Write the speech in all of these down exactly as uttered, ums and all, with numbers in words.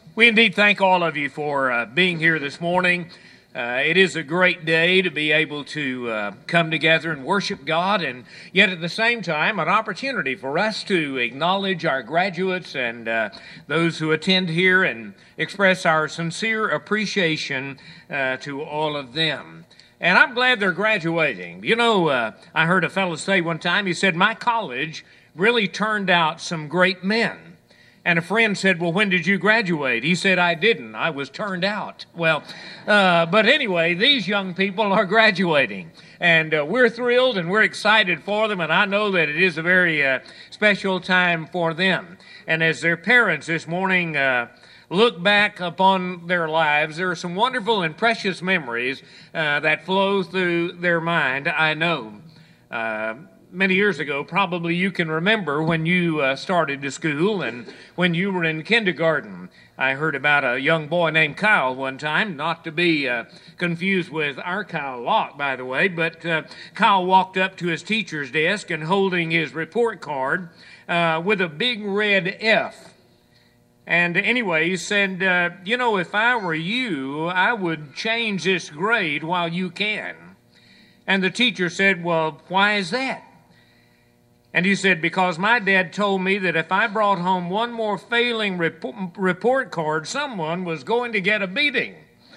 We indeed thank all of you for uh, being here this morning. Uh, it is a great day to be able to uh, come together and worship God, and yet at the same time, an opportunity for us to acknowledge our graduates and uh, those who attend here and express our sincere appreciation uh, to all of them. And I'm glad they're graduating. You know, uh, I heard a fellow say one time, he said, my college really turned out some great men. And a friend said, well, when did you graduate? He said, I didn't. I was turned out. Well, uh, but anyway, these young people are graduating. And uh, we're thrilled and we're excited for them. And I know that it is a very uh, special time for them. And as their parents this morning uh, look back upon their lives, there are some wonderful and precious memories uh, that flow through their mind, I know. Uh, Many years ago, probably you can remember when you uh, started to school and when you were in kindergarten. I heard about a young boy named Kyle one time, not to be uh, confused with our Kyle Locke, by the way, but uh, Kyle walked up to his teacher's desk and holding his report card uh, with a big red F. And anyway, he said, uh, you know, if I were you, I would change this grade while you can. And the teacher said, well, why is that? And he said, because my dad told me that if I brought home one more failing rep- report card, someone was going to get a beating.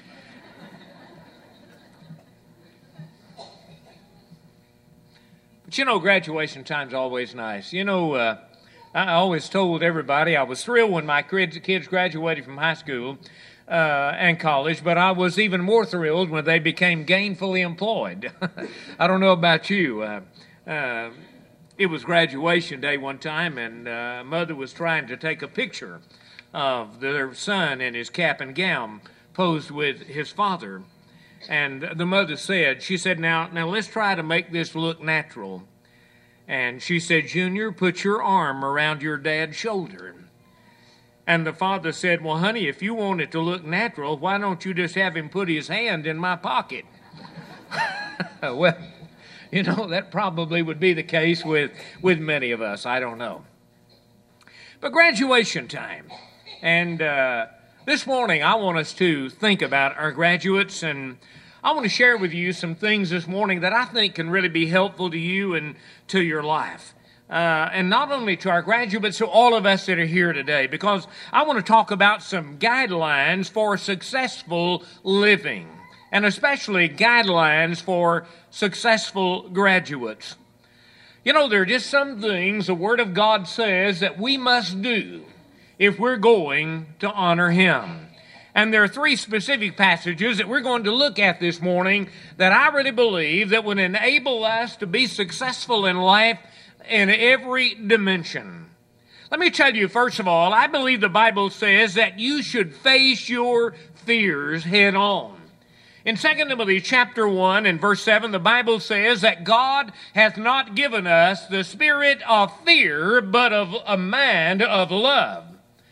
But you know, graduation time's always nice. You know, uh, I always told everybody I was thrilled when my kids, kids graduated from high school uh, and college, but I was even more thrilled when they became gainfully employed. I don't know about you. Uh, uh, It was graduation day one time, and uh, mother was trying to take a picture of their son in his cap and gown posed with his father. And the mother said, she said, now, now let's try to make this look natural. And she said, Junior, put your arm around your dad's shoulder. And the father said, well, honey, if you want it to look natural, why don't you just have him put his hand in my pocket? Well, you know, that probably would be the case with, with many of us. I don't know. But graduation time. And uh, this morning, I want us to think about our graduates. And I want to share with you some things this morning that I think can really be helpful to you and to your life. Uh, and not only to our graduates, to all of us that are here today. Because I want to talk about some guidelines for successful living. And especially guidelines for successful graduates. You know, there are just some things the Word of God says that we must do if we're going to honor Him. And there are three specific passages that we're going to look at this morning that I really believe that would enable us to be successful in life in every dimension. Let me tell you, first of all, I believe the Bible says that you should face your fears head on. In Second Timothy chapter one and verse seven, the Bible says that God hath not given us the spirit of fear, but of a mind of love,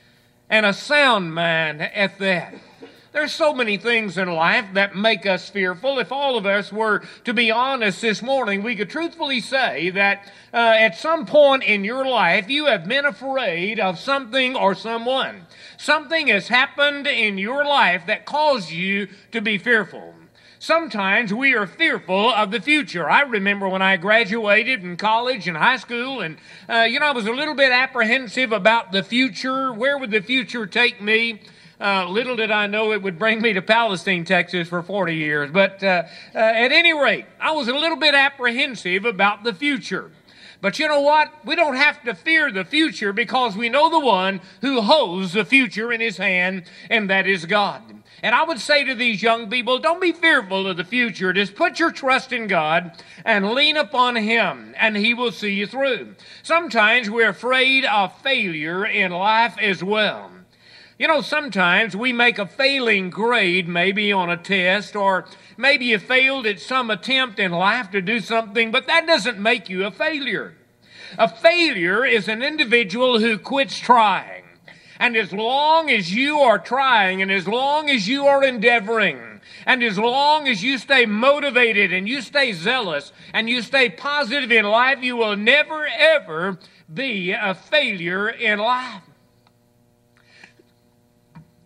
and a sound mind at that. There's so many things in life that make us fearful. If all of us were to be honest this morning, we could truthfully say that uh, at some point in your life, you have been afraid of something or someone. Something has happened in your life that caused you to be fearful. Sometimes we are fearful of the future. I remember when I graduated in college and high school, and, uh, you know, I was a little bit apprehensive about the future. Where would the future take me? Uh, little did I know it would bring me to Palestine, Texas for forty years. But uh, uh, at any rate, I was a little bit apprehensive about the future. But you know what? We don't have to fear the future because we know the one who holds the future in his hand, and that is God. And I would say to these young people, don't be fearful of the future. Just put your trust in God and lean upon Him, and He will see you through. Sometimes we're afraid of failure in life as well. You know, sometimes we make a failing grade maybe on a test, or maybe you failed at some attempt in life to do something, but that doesn't make you a failure. A failure is an individual who quits trying. And as long as you are trying, and as long as you are endeavoring, and as long as you stay motivated and you stay zealous and you stay positive in life, you will never, ever be a failure in life.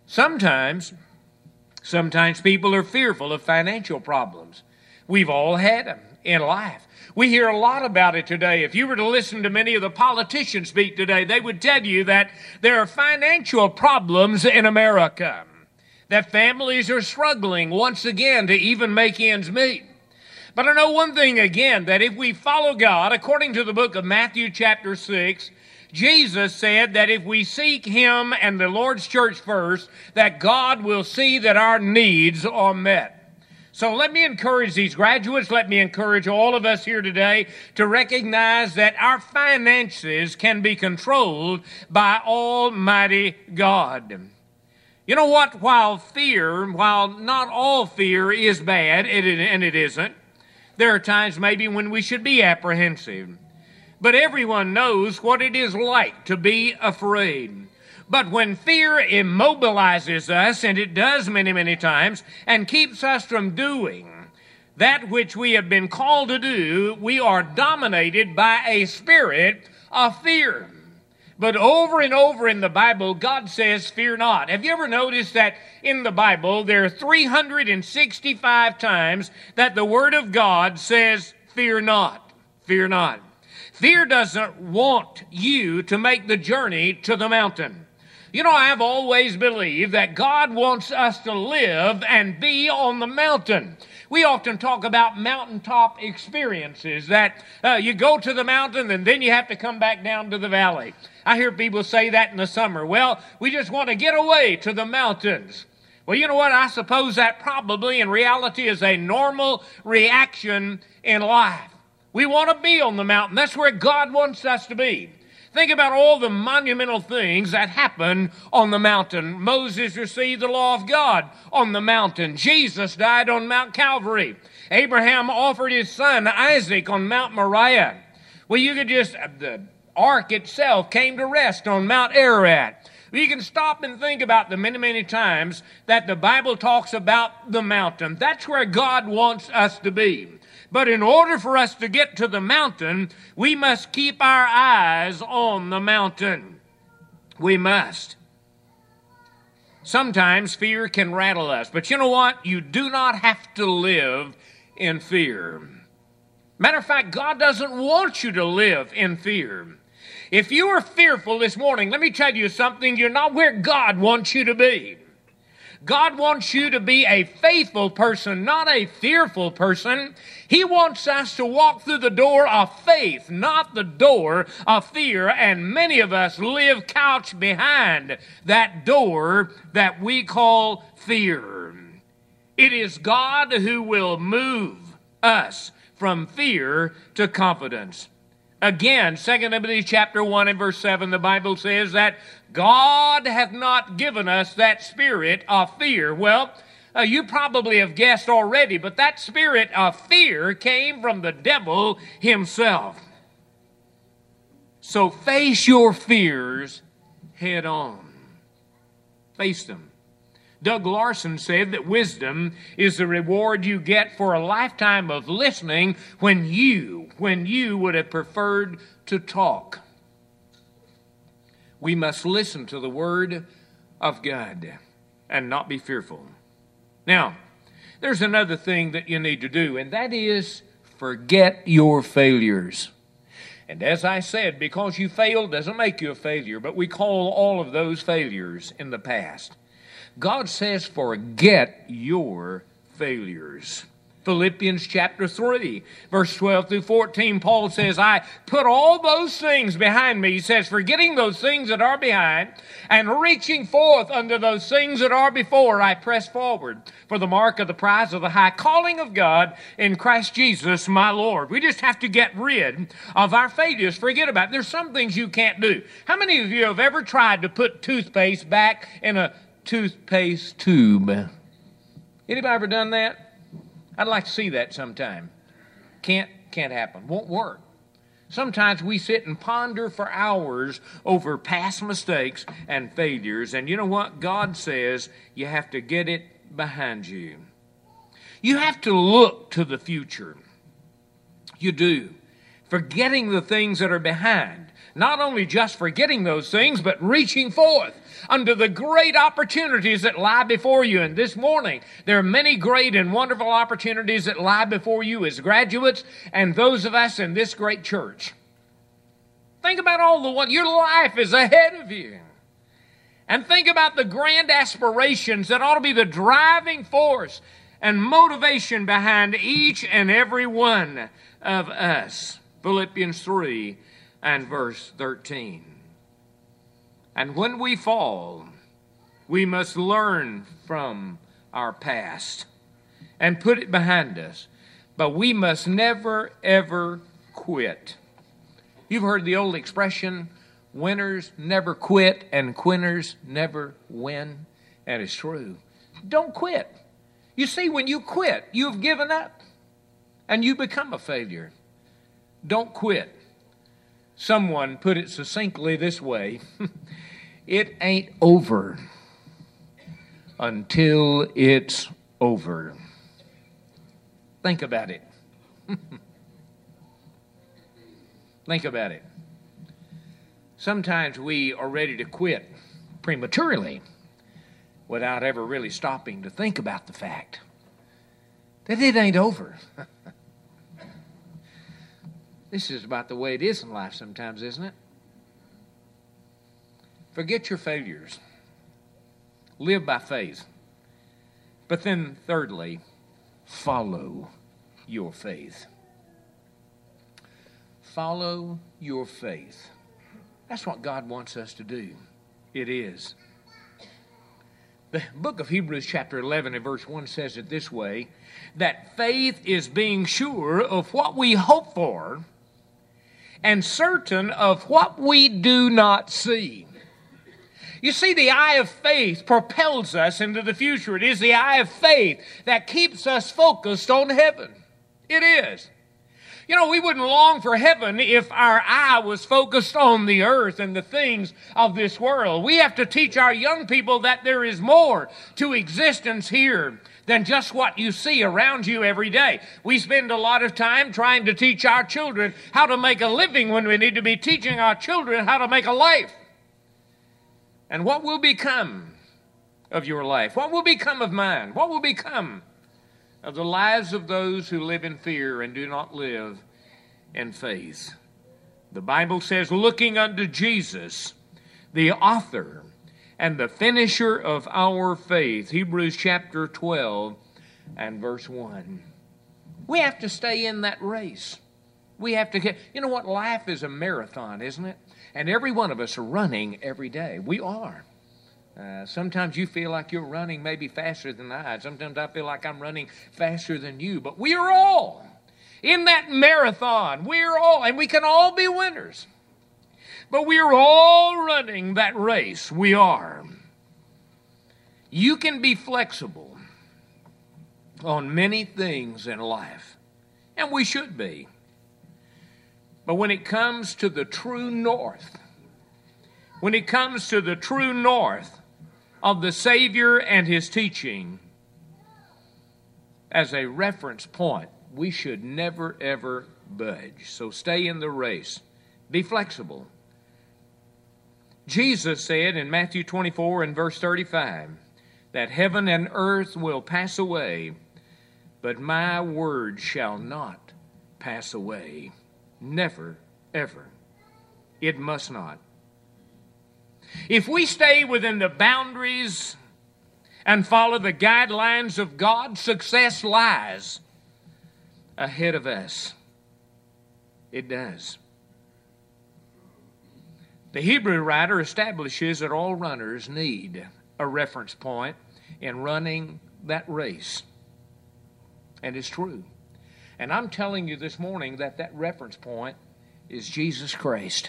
Sometimes, sometimes people are fearful of financial problems. We've all had them in life. We hear a lot about it today. If you were to listen to many of the politicians speak today, they would tell you that there are financial problems in America, that families are struggling once again to even make ends meet. But I know one thing again, that if we follow God, according to the book of Matthew chapter six, Jesus said that if we seek Him and the Lord's church first, that God will see that our needs are met. So let me encourage these graduates, let me encourage all of us here today to recognize that our finances can be controlled by Almighty God. You know what? While fear, while not all fear is bad, and it isn't, there are times maybe when we should be apprehensive. But everyone knows what it is like to be afraid. But when fear immobilizes us, and it does many, many times, and keeps us from doing that which we have been called to do, we are dominated by a spirit of fear. But over and over in the Bible, God says, fear not. Have you ever noticed that in the Bible, there are three hundred sixty-five times that the Word of God says, fear not, fear not. Fear doesn't want you to make the journey to the mountain. You know, I've always believed that God wants us to live and be on the mountain. We often talk about mountaintop experiences, that uh, you go to the mountain and then you have to come back down to the valley. I hear people say that in the summer. Well, we just want to get away to the mountains. Well, you know what? I suppose that probably in reality is a normal reaction in life. We want to be on the mountain. That's where God wants us to be. Think about all the monumental things that happened on the mountain. Moses received the law of God on the mountain. Jesus died on Mount Calvary. Abraham offered his son Isaac on Mount Moriah. Well, you could just, the ark itself came to rest on Mount Ararat. You can stop and think about the many, many times that the Bible talks about the mountain. That's where God wants us to be. But in order for us to get to the mountain, we must keep our eyes on the mountain. We must. Sometimes fear can rattle us. But you know what? You do not have to live in fear. Matter of fact, God doesn't want you to live in fear. If you are fearful this morning, let me tell you something. You're not where God wants you to be. God wants you to be a faithful person, not a fearful person. He wants us to walk through the door of faith, not the door of fear. And many of us live couched behind that door that we call fear. It is God who will move us from fear to confidence. Again, Second Timothy chapter one and verse seven, the Bible says that God hath not given us that spirit of fear. Well, uh, you probably have guessed already, but that spirit of fear came from the devil himself. So face your fears head on. Face them. Doug Larson said that wisdom is the reward you get for a lifetime of listening when you, when you would have preferred to talk. We must listen to the Word of God and not be fearful. Now, there's another thing that you need to do, and that is forget your failures. And as I said, because you failed doesn't make you a failure, but we call all of those failures in the past. God says, forget your failures. Philippians chapter three, verse twelve through fourteen, Paul says, I put all those things behind me. He says, forgetting those things that are behind and reaching forth unto those things that are before, I press forward for the mark of the prize of the high calling of God in Christ Jesus, my Lord. We just have to get rid of our failures. Forget about it. There's some things you can't do. How many of you have ever tried to put toothpaste back in a toothpaste tube? Anybody ever done that? I'd like to see that sometime. Can't, can't happen. Won't work. Sometimes we sit and ponder for hours over past mistakes and failures. And you know what? God says you have to get it behind you. You have to look to the future. You do. Forgetting the things that are behind. not only just forgetting those things, but reaching forth under the great opportunities that lie before you. And this morning, there are many great and wonderful opportunities that lie before you as graduates and those of us in this great church. Think about all the what your life is ahead of you. And think about the grand aspirations that ought to be the driving force and motivation behind each and every one of us. Philippians three and verse thirteen. And when we fall, we must learn from our past and put it behind us. But we must never, ever quit. You've heard the old expression, winners never quit and quitters never win. That is true. Don't quit. You see, when you quit, you've given up and you become a failure. Don't quit. Someone put it succinctly this way, it ain't over until it's over. Think about it. Think about it. Sometimes we are ready to quit prematurely without ever really stopping to think about the fact that it ain't over. This is about the way it is in life sometimes, isn't it? Forget your failures. Live by faith. But then, thirdly, follow your faith. Follow your faith. That's what God wants us to do. It is. The book of Hebrews chapter eleven and verse one says it this way, that faith is being sure of what we hope for and certain of what we do not see. You see, the eye of faith propels us into the future. It is the eye of faith that keeps us focused on heaven. It is. You know, we wouldn't long for heaven if our eye was focused on the earth and the things of this world. We have to teach our young people that there is more to existence here than just what you see around you every day. We spend a lot of time trying to teach our children how to make a living when we need to be teaching our children how to make a life. And what will become of your life? What will become of mine? What will become of the lives of those who live in fear and do not live in faith? The Bible says, looking unto Jesus, the author and the finisher of our faith. Hebrews chapter twelve and verse one. We have to stay in that race. We have to get, you know what, life is a marathon, isn't it? And every one of us are running every day. We are. Uh, sometimes you feel like you're running maybe faster than I. Sometimes I feel like I'm running faster than you. But we are all in that marathon. We're all, and we can all be winners. But we're all running that race. We are. You can be flexible on many things in life. And we should be. But when it comes to the true north, when it comes to the true north of the Savior and His teaching, as a reference point, we should never, ever budge. So stay in the race. Be flexible. Jesus said in Matthew twenty-four and verse thirty-five that heaven and earth will pass away, but my word shall not pass away. Never, ever. It must not. If we stay within the boundaries and follow the guidelines of God, success lies ahead of us. It does. The Hebrew writer establishes that all runners need a reference point in running that race. And it's true. And I'm telling you this morning that that reference point is Jesus Christ.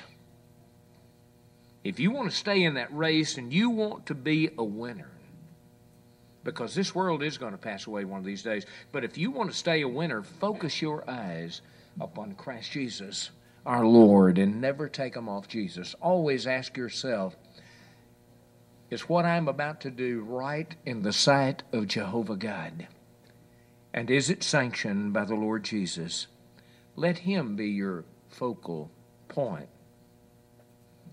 If you want to stay in that race and you want to be a winner, because this world is going to pass away one of these days, but if you want to stay a winner, focus your eyes upon Christ Jesus, our Lord, and never take them off Jesus. Always ask yourself, is what I'm about to do right in the sight of Jehovah God? And is it sanctioned by the Lord Jesus? Let Him be your focal point.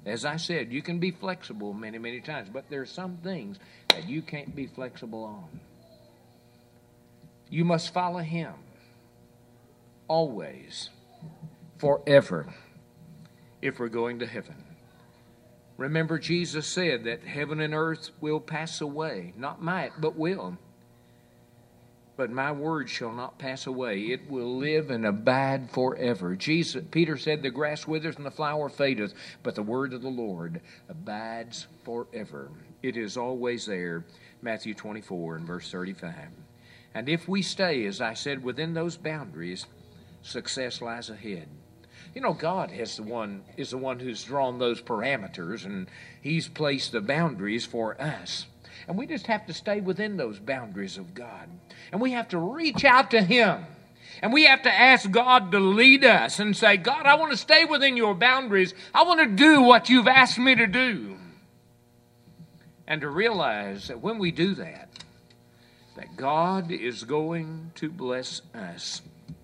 As I said, you can be flexible many, many times, but there are some things that you can't be flexible on. You must follow Him always, forever, if we're going to heaven. Remember, Jesus said that heaven and earth will pass away, not might, but will. But my word shall not pass away. It will live and abide forever. Jesus, Peter said, the grass withers and the flower fadeth, but the word of the Lord abides forever. It is always there. Matthew twenty-four and verse thirty-five. And if we stay, as I said, within those boundaries, success lies ahead. You know, God has the one, is the one who's drawn those parameters, and He's placed the boundaries for us. And we just have to stay within those boundaries of God. And we have to reach out to Him. And we have to ask God to lead us and say, God, I want to stay within your boundaries. I want to do what you've asked me to do. And to realize that when we do that, that God is going to bless us.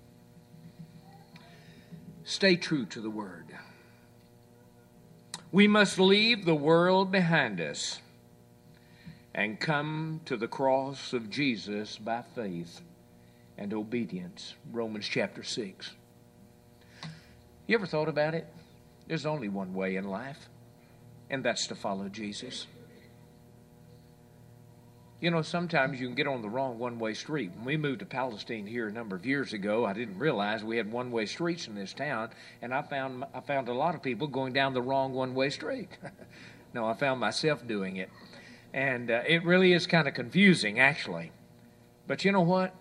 Stay true to the Word. We must leave the world behind us and come to the cross of Jesus by faith and obedience. Romans chapter six. You ever thought about it? There's only one way in life, and that's to follow Jesus. You know, sometimes you can get on the wrong one-way street. When we moved to Palestine here a number of years ago, I didn't realize we had one-way streets in this town, and I found I found a lot of people going down the wrong one-way street. No, I found myself doing it. And uh, it really is kind of confusing, actually. But you know what?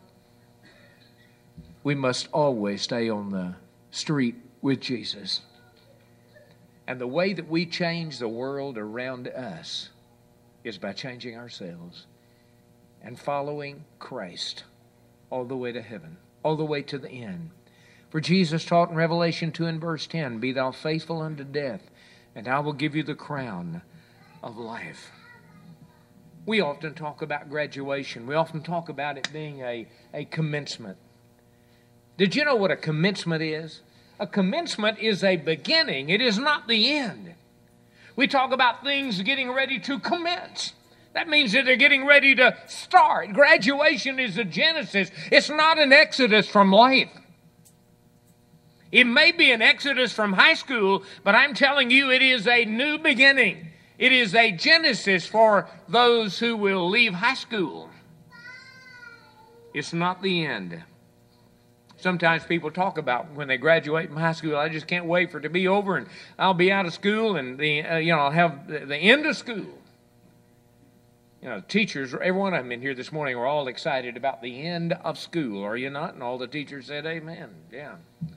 We must always stay on the street with Jesus. And the way that we change the world around us is by changing ourselves and following Christ all the way to heaven, all the way to the end. For Jesus taught in Revelation two and verse ten, be thou faithful unto death, and I will give you the crown of life. We often talk about graduation. We often talk about it being a, a commencement. Did you know what a commencement is? A commencement is a beginning. It is not the end. We talk about things getting ready to commence. That means that they're getting ready to start. Graduation is a genesis. It's not an exodus from life. It may be an exodus from high school, but I'm telling you it is a new beginning. It is a genesis for those who will leave high school. It's not the end. Sometimes people talk about when they graduate from high school, I just can't wait for it to be over and I'll be out of school and the uh, you know I'll have the, the end of school. You know, teachers, every one of them in here this morning are all excited about the end of school, are you not? And all the teachers said amen. Yeah.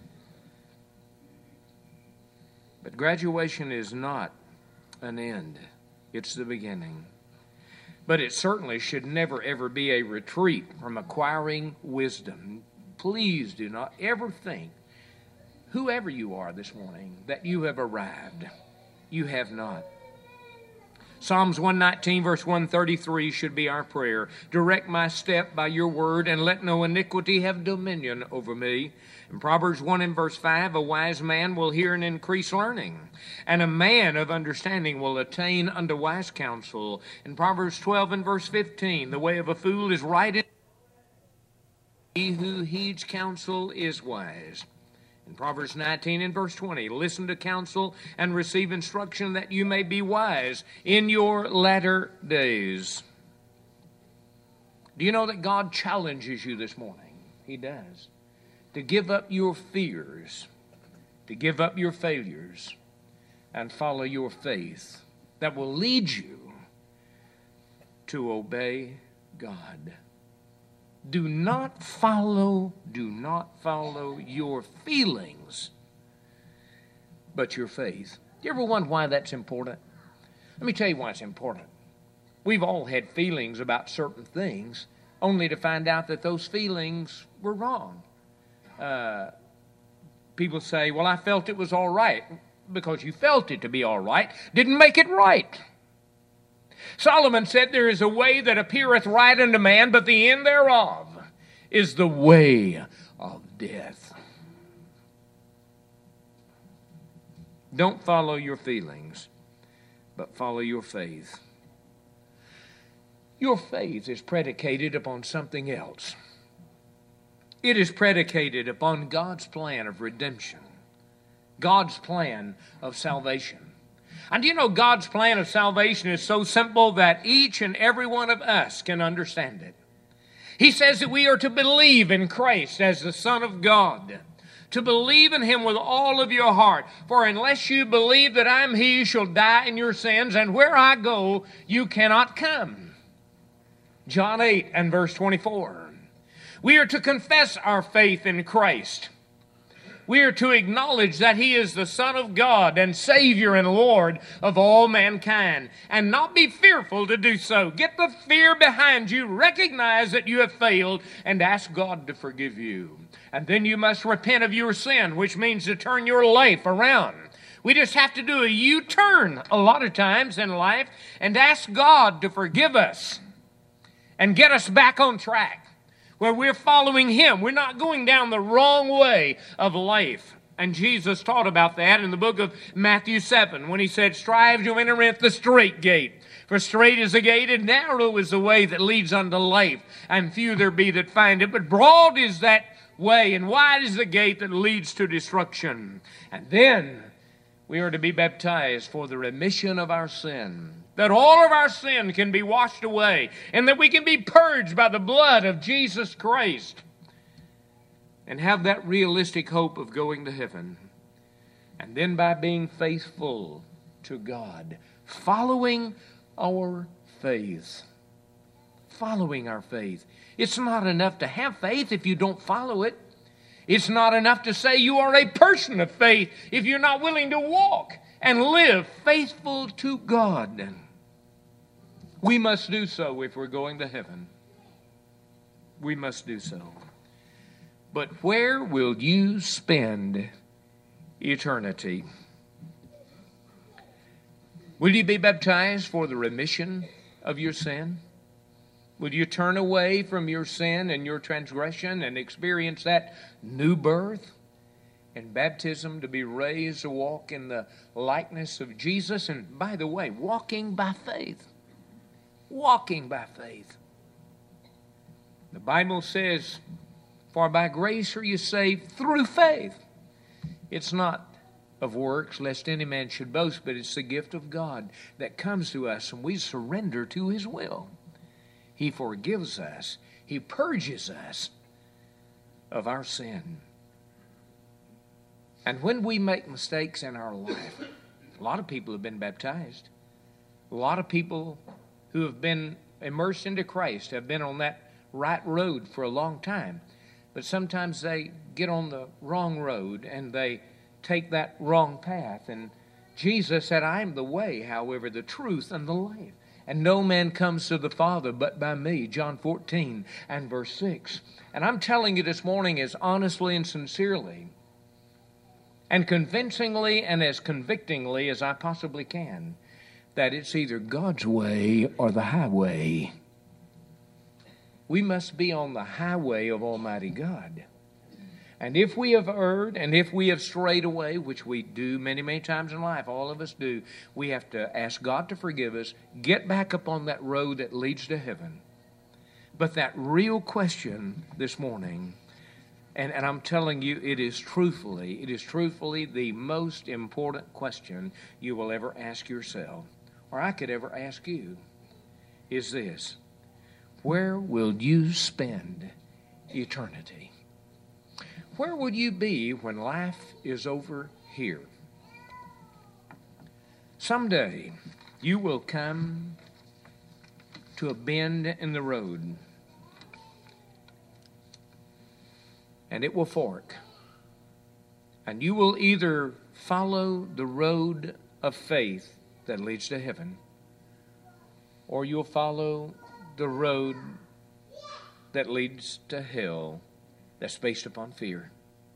But graduation is not an end. It's the beginning. But it certainly should never, ever be a retreat from acquiring wisdom. Please do not ever think, whoever you are this morning, that you have arrived. You have not. Psalms one nineteen, verse one thirty-three should be our prayer. Direct my step by your word, and let no iniquity have dominion over me. In Proverbs one and verse five, a wise man will hear and increase learning, and a man of understanding will attain unto wise counsel. In Proverbs twelve and verse fifteen, the way of a fool is right, in he who heeds counsel is wise. In Proverbs nineteen and verse twenty, listen to counsel and receive instruction that you may be wise in your latter days. Do you know that God challenges you this morning? He does. To give up your fears, to give up your failures, and follow your faith that will lead you to obey God. Do not follow, do not follow your feelings, but your faith. Do you ever wonder why that's important? Let me tell you why it's important. We've all had feelings about certain things, only to find out that those feelings were wrong. Uh, people say, well, I felt it was all right. Because you felt it to be all right, didn't make it right. Solomon said, there is a way that appeareth right unto man, but the end thereof is the way of death. Don't follow your feelings. but follow your faith. Your faith is predicated upon something else. It is predicated upon God's plan of redemption, God's plan of salvation. And you know, God's plan of salvation is so simple that each and every one of us can understand it. He says that we are to believe in Christ as the Son of God, to believe in Him with all of your heart. For unless you believe that I am He, you shall die in your sins, and where I go, you cannot come. John eight and verse twenty-four. We are to confess our faith in Christ. We are to acknowledge that He is the Son of God and Savior and Lord of all mankind, and not be fearful to do so. Get the fear behind you, recognize that you have failed, and ask God to forgive you. And then you must repent of your sin, which means to turn your life around. We just have to do a U-turn a lot of times in life and ask God to forgive us and get us back on track, where we're following Him. We're not going down the wrong way of life. And Jesus taught about that in the book of Matthew seven when He said, strive to enter into the straight gate. For straight is the gate, and narrow is the way that leads unto life, and few there be that find it. But broad is that way, and wide is the gate that leads to destruction. And then we are to be baptized for the remission of our sin, that all of our sin can be washed away, and that we can be purged by the blood of Jesus Christ, and have that realistic hope of going to heaven. And then by being faithful to God, following our faith, following our faith. It's not enough to have faith if you don't follow it. It's not enough to say you are a person of faith if you're not willing to walk and live faithful to God. We must do so if we're going to heaven. We must do so. But where will you spend eternity? Will you be baptized for the remission of your sin? Will you turn away from your sin and your transgression and experience that new birth and baptism to be raised to walk in the likeness of Jesus? And by the way, walking by faith. Walking by faith. The Bible says, for by grace are you saved through faith. It's not of works, lest any man should boast, but it's the gift of God that comes to us and we surrender to His will. He forgives us. He purges us of our sin. And when we make mistakes in our life, a lot of people have been baptized. A lot of people who have been immersed into Christ have been on that right road for a long time. But sometimes they get on the wrong road and they take that wrong path. And Jesus said, I am the way, however, the truth and the life. And no man comes to the Father but by me. John fourteen and verse six. And I'm telling you this morning as honestly and sincerely and convincingly and as convictingly as I possibly can, that it's either God's way or the highway. We must be on the highway of Almighty God. And if we have erred and if we have strayed away, which we do many, many times in life, all of us do, we have to ask God to forgive us, get back up on that road that leads to heaven. But that real question this morning, and, and I'm telling you, it is truthfully, it is truthfully the most important question you will ever ask yourself, or I could ever ask you, is this: where will you spend eternity? Where will you be when life is over here? Someday you will come to a bend in the road, and it will fork. And you will either follow the road of faith that leads to heaven, or you'll follow the road that leads to hell that's based upon fear.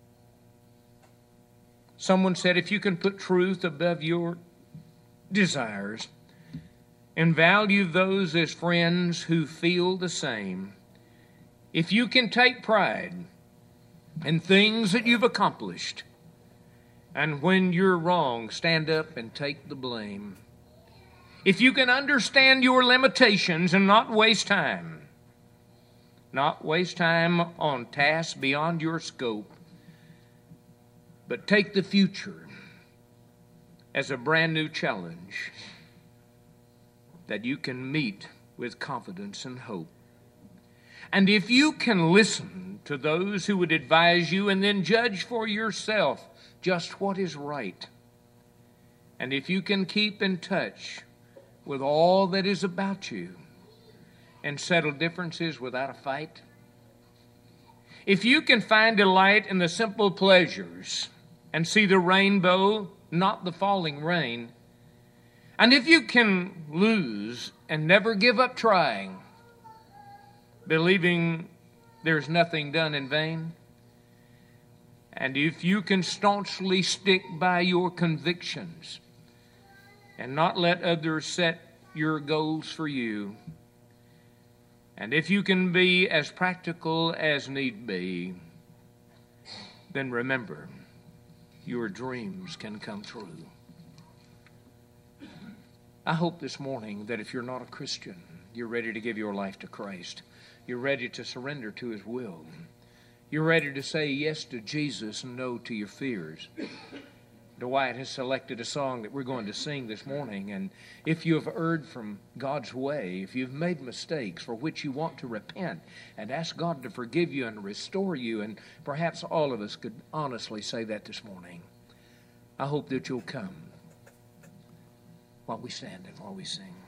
Someone said, if you can put truth above your desires and value those as friends who feel the same, if you can take pride in things that you've accomplished, and when you're wrong, stand up and take the blame, if you can understand your limitations and not waste time, not waste time on tasks beyond your scope, but take the future as a brand new challenge that you can meet with confidence and hope. And if you can listen to those who would advise you and then judge for yourself just what is right, and if you can keep in touch with all that is about you and settle differences without a fight, if you can find delight in the simple pleasures and see the rainbow, not the falling rain, and if you can lose and never give up trying, believing there's nothing done in vain, and if you can staunchly stick by your convictions and not let others set your goals for you, and if you can be as practical as need be, then remember, your dreams can come true. I hope this morning that if you're not a Christian, you're ready to give your life to Christ. You're ready to surrender to His will. You're ready to say yes to Jesus and no to your fears. Dwight has selected a song that we're going to sing this morning, and if you have erred from God's way, if you've made mistakes for which you want to repent and ask God to forgive you and restore you, and perhaps all of us could honestly say that this morning, I hope that you'll come while we stand and while we sing.